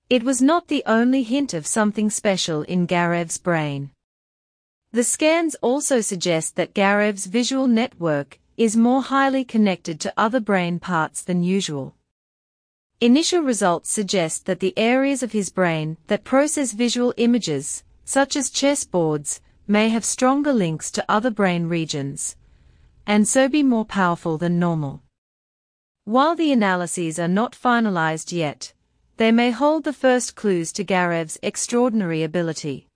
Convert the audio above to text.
It was not the only hint of something special in Garev's brain. The scans also suggest that Garev's visual network is more highly connected to other brain parts than usual. Initial results suggest that the areas of his brain that process visual images, such as chessboards, may have stronger links to other brain regions, and so be more powerful than normal. While the analyses are not finalized yet, they may hold the first clues to Garev's extraordinary ability.